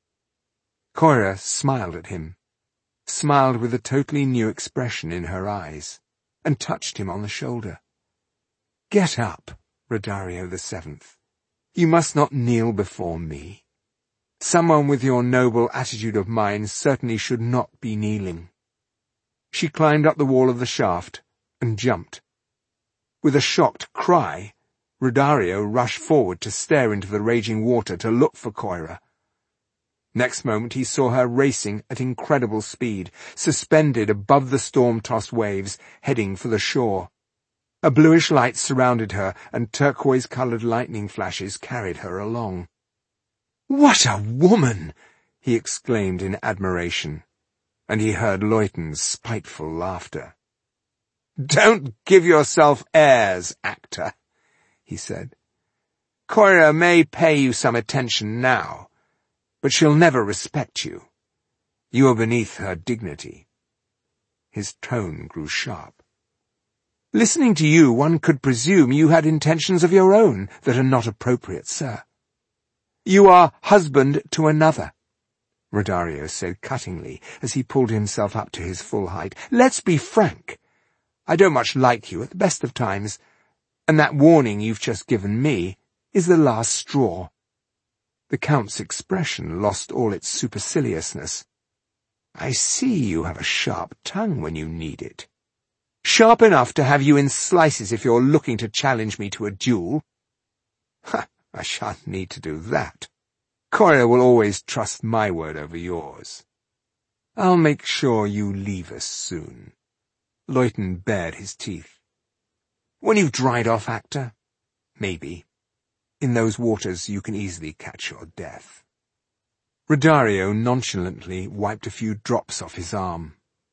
Koira smiled at him, smiled with a totally new expression in her eyes, and touched him on the shoulder. "Get up, Rodario VII. You must not kneel before me. Someone with your noble attitude of mind certainly should not be kneeling." She climbed up the wall of the shaft and jumped. With a shocked cry, Rodario rushed forward to stare into the raging water to look for Koira. Next moment he saw her racing at incredible speed, suspended above the storm-tossed waves, heading for the shore. A bluish light surrounded her, and turquoise-coloured lightning flashes carried her along. "What a woman!" he exclaimed in admiration. and he heard Luyten's spiteful laughter. "Don't give yourself airs, actor," he said. "Coria may pay you some attention now, but she'll never respect you. You are beneath her dignity." His tone grew sharp. "Listening to you, one could presume you had intentions of your own that are not appropriate, sir. You are husband to another," Rodario said cuttingly as he pulled himself up to his full height. "Let's be frank. I don't much like you at the best of times, and that warning you've just given me is the last straw." The Count's expression lost all its superciliousness. "I see you have a sharp tongue when you need it. Sharp enough to have you in slices if you're looking to challenge me to a duel." "Ha, I shan't need to do that. Coria will always trust my word over yours. I'll make sure you leave us soon." Luyten bared his teeth. "When you've dried off, actor? Maybe. In those waters you can easily catch your death." Rodario nonchalantly wiped a few drops off his arm.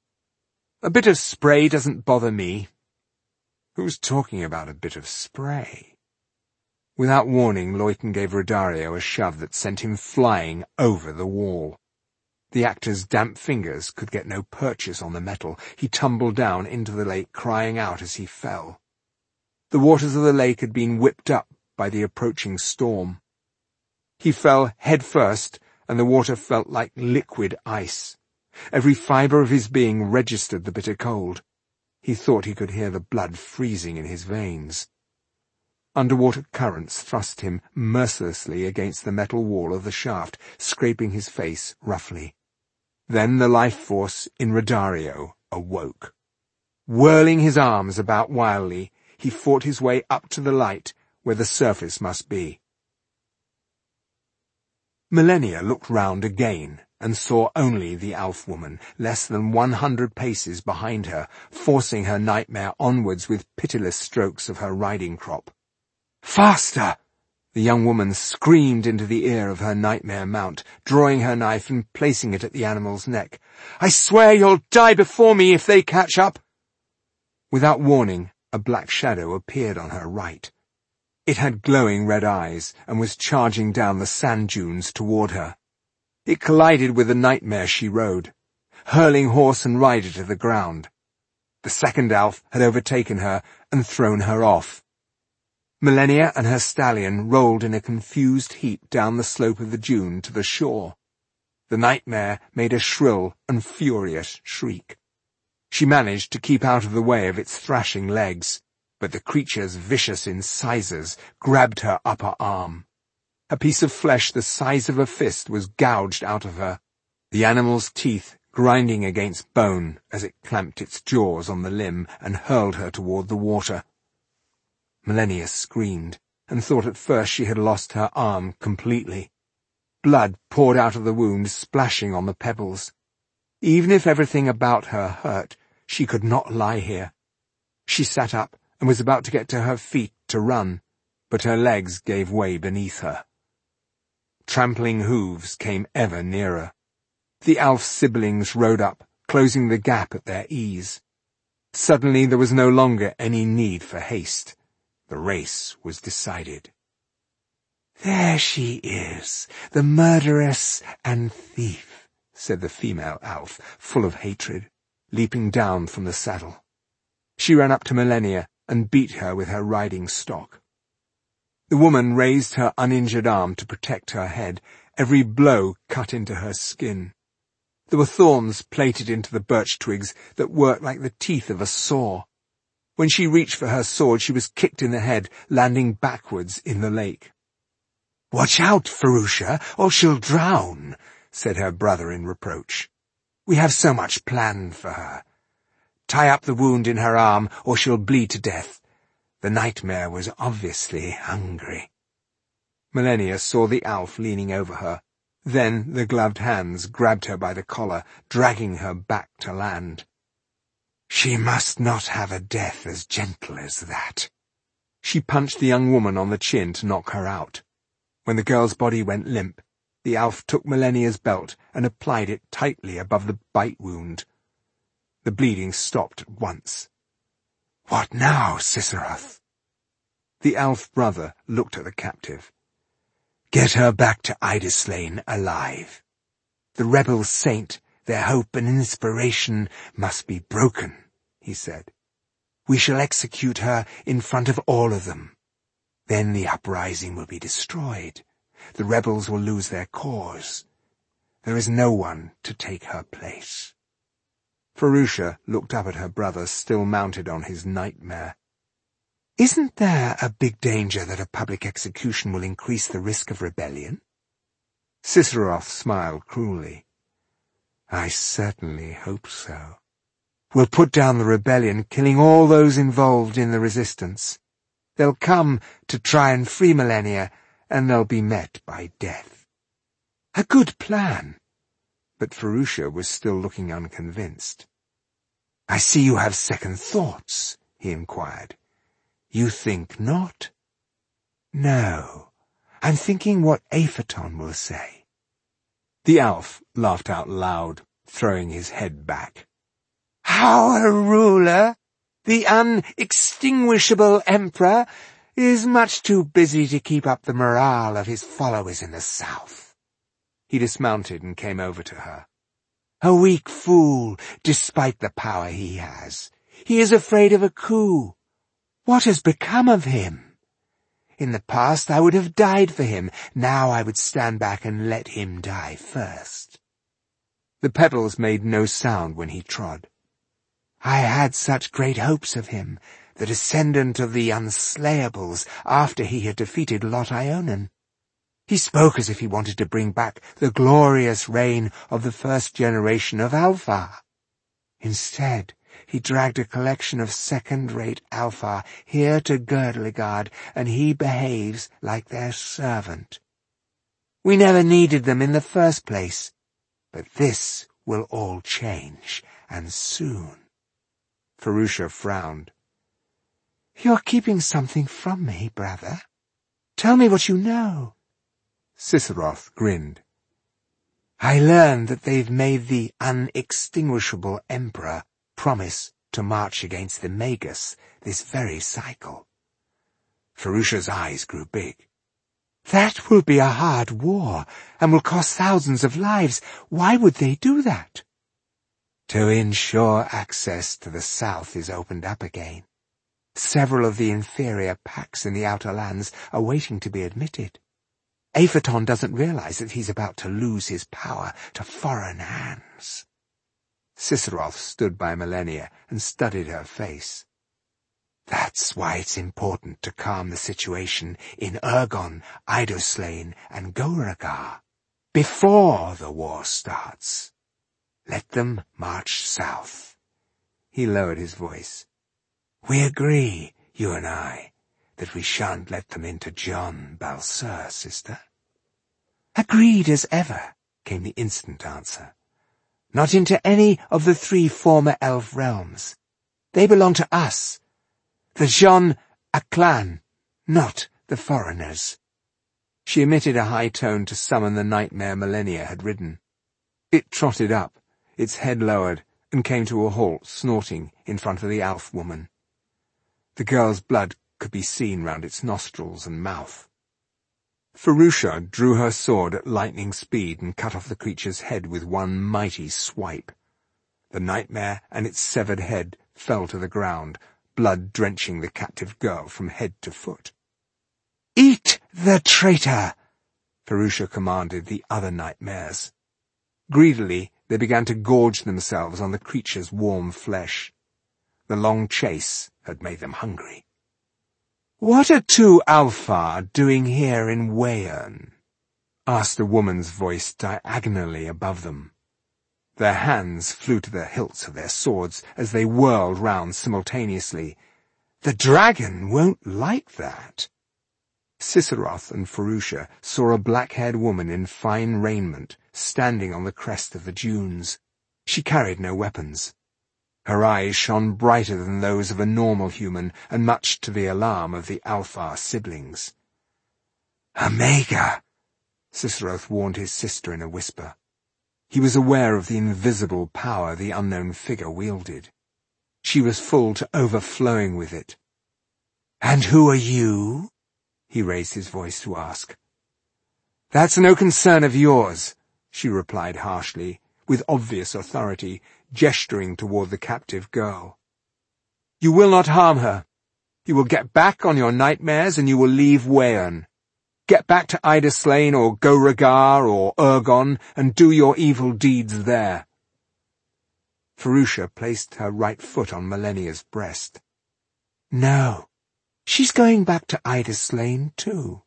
"A bit of spray doesn't bother me." "Who's talking about a bit of spray?" Without warning, Luyten gave Rodario a shove that sent him flying over the wall. The actor's damp fingers could get no purchase on the metal. He tumbled down into the lake, crying out as he fell. The waters of the lake had been whipped up by the approaching storm. He fell head first, and the water felt like liquid ice. Every fibre of his being registered the bitter cold. He thought he could hear the blood freezing in his veins. Underwater currents thrust him mercilessly against the metal wall of the shaft, scraping his face roughly. Then the life force in Rodario awoke. Whirling his arms about wildly, he fought his way up to the light where the surface must be. Malenia looked round again and saw only the elf-woman, less than 100 paces behind her, forcing her nightmare onwards with pitiless strokes of her riding crop. "Faster!" The young woman screamed into the ear of her nightmare mount, drawing her knife and placing it at the animal's neck. "I swear you'll die before me if they catch up!" Without warning, a black shadow appeared on her right. It had glowing red eyes and was charging down the sand dunes toward her. It collided with the nightmare she rode, hurling horse and rider to the ground. The second elf had overtaken her and thrown her off. Malenia and her stallion rolled in a confused heap down the slope of the dune to the shore. The nightmare made a shrill and furious shriek. She managed to keep out of the way of its thrashing legs, but the creature's vicious incisors grabbed her upper arm. A piece of flesh the size of a fist was gouged out of her, the animal's teeth grinding against bone as it clamped its jaws on the limb and hurled her toward the water. Malenia screamed, and thought at first she had lost her arm completely. Blood poured out of the wound, splashing on the pebbles. Even if everything about her hurt, she could not lie here. She sat up and was about to get to her feet to run, but her legs gave way beneath her. Trampling hooves came ever nearer. The elf siblings rode up, closing the gap at their ease. Suddenly there was no longer any need for haste. The race was decided. "There she is, the murderess and thief," said the female elf, full of hatred, leaping down from the saddle. She ran up to Malenia and beat her with her riding stock. The woman raised her uninjured arm to protect her head. Every blow cut into her skin. There were thorns plated into the birch twigs that worked like the teeth of a saw. When she reached for her sword, she was kicked in the head, landing backwards in the lake. "Watch out, Ferrucia, or she'll drown," said her brother in reproach. "We have so much planned for her. Tie up the wound in her arm, or she'll bleed to death. The nightmare was obviously hungry." Malenia saw the elf leaning over her. Then the gloved hands grabbed her by the collar, dragging her back to land. "She must not have a death as gentle as that." She punched the young woman on the chin to knock her out. When the girl's body went limp, The elf took Malenia's belt and applied it tightly above the bite wound. The bleeding stopped at once. "What now, Siserath?" The elf brother looked at the captive. "Get her back to Idaslane alive. The rebel saint, their hope and inspiration, must be broken," he said. "We shall execute her in front of all of them. Then the uprising will be destroyed. The rebels will lose their cause. There is no one to take her place." Ferusha looked up at her brother, still mounted on his nightmare. "Isn't there a big danger that a public execution will increase the risk of rebellion?" Siserath smiled cruelly. "I certainly hope so. We'll put down the rebellion, killing all those involved in the resistance. They'll come to try and free Malenia, and they'll be met by death." "A good plan." But Ferusha was still looking unconvinced. "I see you have second thoughts," he inquired. "You think not?" "No. I'm thinking what Aphaton will say." The elf laughed out loud, throwing his head back. "Our ruler, the unextinguishable emperor, is much too busy to keep up the morale of his followers in the south." He dismounted and came over to her. "A weak fool, despite the power he has. He is afraid of a coup. What has become of him? In the past I would have died for him. Now I would stand back and let him die first." The petals made no sound when he trod. "I had such great hopes of him, the descendant of the unslayables, after he had defeated Lot Ionan. He spoke as if he wanted to bring back the glorious reign of the first generation of Alfar. Instead, he dragged a collection of second-rate Alfar here to Girdlegard, and he behaves like their servant. We never needed them in the first place, but this will all change, and soon." Ferusha frowned. "You're keeping something from me, brother. Tell me what you know." Siserath grinned. "I learned that they've made the unextinguishable emperor promise to march against the Magus this very cycle." Ferusha's eyes grew big. "That will be a hard war, and will cost thousands of lives. Why would they do that?" "To ensure access to the south is opened up again. Several of the inferior pacts in the Outer Lands are waiting to be admitted. Aphaton doesn't realize that he's about to lose his power to foreign hands." Siserath stood by Malenia and studied her face. "That's why it's important to calm the situation in Ergon, Idaslane, and Goragar before the war starts. Let them march south." He lowered his voice. "We agree, you and I, that we shan't let them into Jon Balsur, sister?" "Agreed as ever," came the instant answer. "Not into any of the 3 former elf realms. They belong to us. The Jon Aklan, not the foreigners." She emitted a high tone to summon the nightmare Malenia had ridden. It trotted up, its head lowered, and came to a halt, snorting, in front of the elf woman. The girl's blood could be seen round its nostrils and mouth. Ferusha drew her sword at lightning speed and cut off the creature's head with one mighty swipe. The nightmare and its severed head fell to the ground, blood drenching the captive girl from head to foot. "Eat the traitor!" Ferusha commanded the other nightmares. Greedily, they began to gorge themselves on the creature's warm flesh. The long chase had made them hungry. "What are 2 Alfar doing here in Weyern?" asked a woman's voice diagonally above them. Their hands flew to the hilts of their swords as they whirled round simultaneously. "The dragon won't like that." Siserath and Ferusha saw a black-haired woman in fine raiment standing on the crest of the dunes. She carried no weapons. Her eyes shone brighter than those of a normal human, and much to the alarm of the Alfar siblings. "Omega!" Siseroth warned his sister in a whisper. He was aware of the invisible power the unknown figure wielded. She was full to overflowing with it. "And who are you?" he raised his voice to ask. "That's no concern of yours," she replied harshly, with obvious authority, gesturing toward the captive girl. "You will not harm her. You will get back on your nightmares and you will leave Wayern. Get back to Ida Slane or Goragar or Urgon and do your evil deeds there." Ferusha placed her right foot on Malenia's breast. "No, she's going back to Ida Slane too."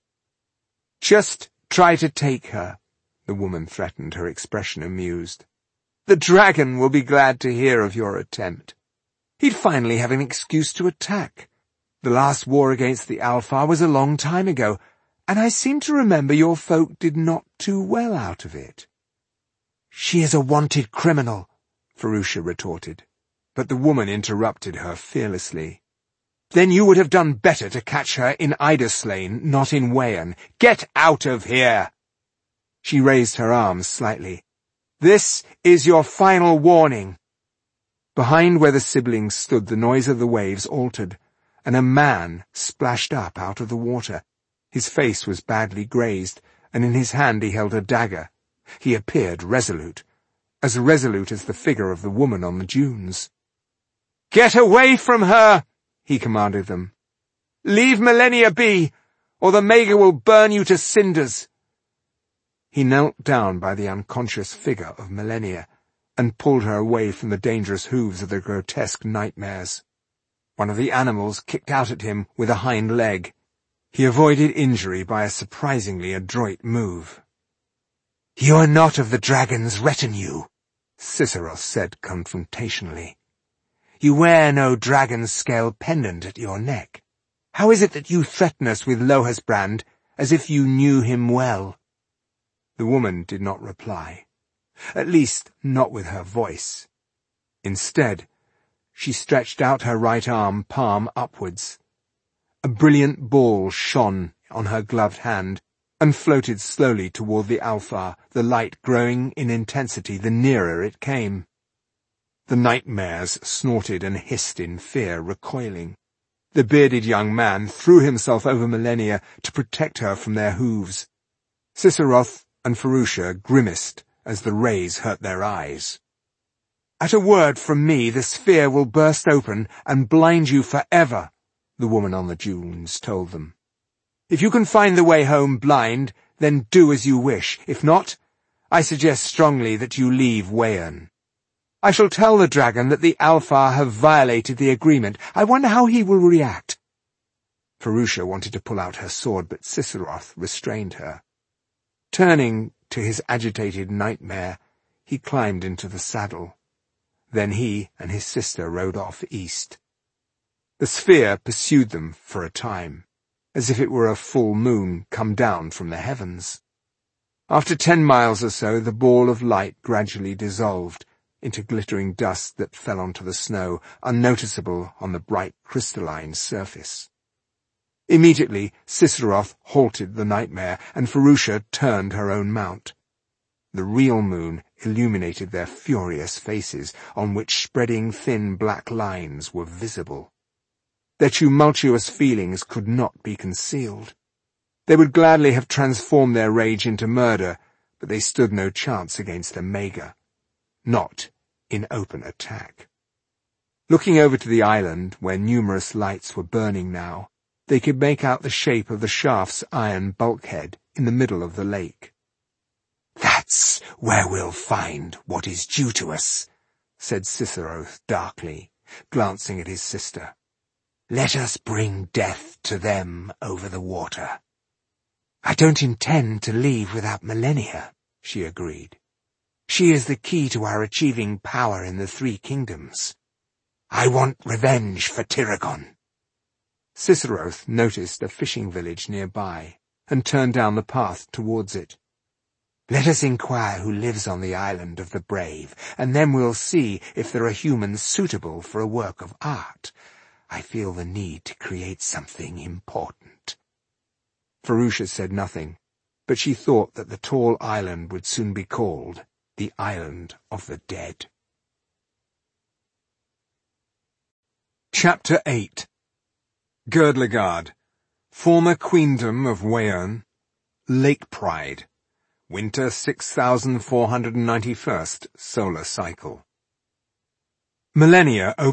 "Just try to take her," the woman threatened, her expression amused. "The dragon will be glad to hear of your attempt. He'd finally have an excuse to attack. The last war against the Alfar was a long time ago, and I seem to remember your folk did not too well out of it." "She is a wanted criminal," Ferusha retorted, but the woman interrupted her fearlessly. "Then you would have done better to catch her in Ida Slane, not in Wayern. Get out of here!" She raised her arms slightly. "This is your final warning." Behind where the siblings stood, the noise of the waves altered, and a man splashed up out of the water. His face was badly grazed, and in his hand he held a dagger. He appeared resolute as the figure of the woman on the dunes. "Get away from her!" he commanded them. "Leave Malenia be, or the Maga will burn you to cinders." He knelt down by the unconscious figure of Malenia and pulled her away from the dangerous hooves of the grotesque nightmares. One of the animals kicked out at him with a hind leg. He avoided injury by a surprisingly adroit move. "You are not of the dragon's retinue," Siseroth said confrontationally. "You wear no dragon's scale pendant at your neck. How is it that you threaten us with Lohasbrand as if you knew him well?" The woman did not reply, at least not with her voice. Instead, she stretched out her right arm, palm upwards. A brilliant ball shone on her gloved hand and floated slowly toward the Alfar, the light growing in intensity the nearer it came. The nightmares snorted and hissed in fear, recoiling. The bearded young man threw himself over Malenia to protect her from their hooves. Siseroth and Ferusha grimaced as the rays hurt their eyes. "At a word from me, the sphere will burst open and blind you forever," the woman on the dunes told them. "If you can find the way home blind, then do as you wish. If not, I suggest strongly that you leave Wayern. I shall tell the dragon that the Alfar have violated the agreement. I wonder how he will react." Ferusha wanted to pull out her sword, but Siseroth restrained her. Turning to his agitated nightmare, he climbed into the saddle. Then he and his sister rode off east. The sphere pursued them for a time, as if it were a full moon come down from the heavens. After 10 miles or so, the ball of light gradually dissolved into glittering dust that fell onto the snow, unnoticeable on the bright crystalline surface. Immediately, Siseroth halted the nightmare, and Ferusha turned her own mount. The real moon illuminated their furious faces, on which spreading thin black lines were visible. Their tumultuous feelings could not be concealed. They would gladly have transformed their rage into murder, but they stood no chance against the Maga. Not in open attack. Looking over to the island, where numerous lights were burning now, they could make out the shape of the shaft's iron bulkhead in the middle of the lake. "That's where we'll find what is due to us," said Siseroth darkly, glancing at his sister. "Let us bring death to them over the water." "I don't intend to leave without Malenia," she agreed. "She is the key to our achieving power in the 3 kingdoms. I want revenge for Tiragon." Siseroth noticed a fishing village nearby and turned down the path towards it. "Let us inquire who lives on the island of the brave, and then we'll see if there are humans suitable for a work of art. I feel the need to create something important." Ferusha said nothing. but she thought that the tall island would soon be called the Island of the Dead. Chapter 8. Girdlegard, former queendom of Weyrn, Lake Pride, winter 6491st solar cycle. Millennia